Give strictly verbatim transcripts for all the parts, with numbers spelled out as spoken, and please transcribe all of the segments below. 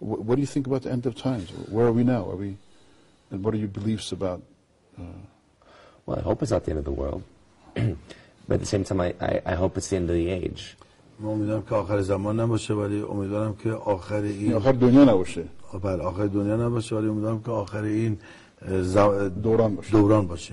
what do you think about the end of times? Where are we now? Are we, and what are your beliefs about? Uh, well, I hope it's not the end of the world, but at the same time, I, I, I hope it's the end of the age. من امیدوارم که آخر زمان نباشه، ولی امیدوارم که آخر این آخر دنیا نباشه. بله، آخر دنیا نباشه، ولی امیدوارم که آخر این دوران باشه. دوران باشه.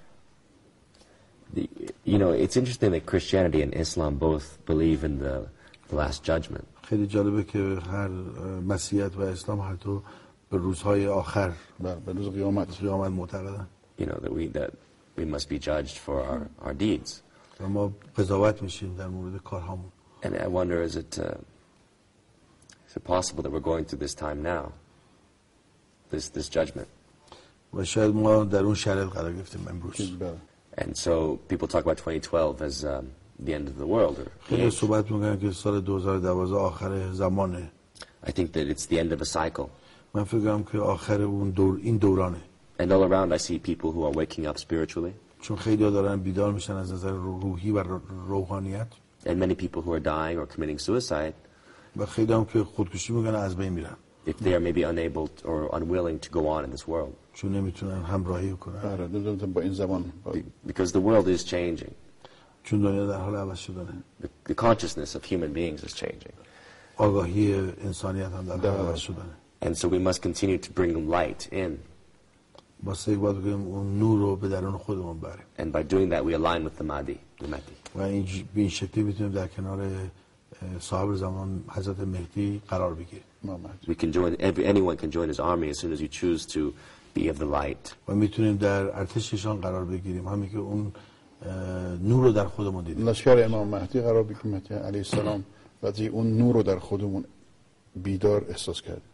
The, you know, it's interesting that Christianity and Islam both believe in the, the Last Judgment. خیلی جالبه که هر مسیحیت و اسلام هر دو به روزهای آخر، به روز قیامت قیامت معتقدن. You know that we that we must be judged for our our deeds. و ما قضاوت میشیم در مورد کارهامون. And I wonder, is it uh, is it possible that we're going through this time now, this this judgment? و شاید ما در اون شرایط قرار گرفتیم امروز. And so people talk about twenty twelve as um, the end of the world. خیلی صحبت میکنن که سال دو هزار و دوازده آخر زمانه. I think that it's the end of a cycle. من فکر کنم که آخر اون دور این دورانه. And all around I see people who are waking up spiritually. چون خیلی ها دارن بیدار میشن از نظر روحی و روحانیت. And many people who are dying or committing suicide. و خیلی هم که خودکشی میکنن از بین میرن. If they are maybe unable or unwilling to go on in this world. چون نمیتونن همراهی کنن. با این زمان. Because the world is changing. چون دنیا در حال عوض شدنه. The, the consciousness of human beings is changing. آگاهی انسانیت هم در حال عوض شدنه. And so we must continue to bring light in. واسه یک باید بگیم اون نور رو به درون خودمون بریم. And by doing that we align with the Mahdi, the Mahdi. و این به این شکلی میتونیم در کنار صاحب زمان حضرت مهدی قرار بگیریم. We can join, every, anyone can join his army as soon as you choose to be of the light. و میتونیم در ارتششان قرار بگیریم، همین که اون نور رو در خودمون دیدیم. لشکر امام مهدی قرار بگیریم علیه السلام، وقتی اون نور رو در خودمون بیدار احساس کرد.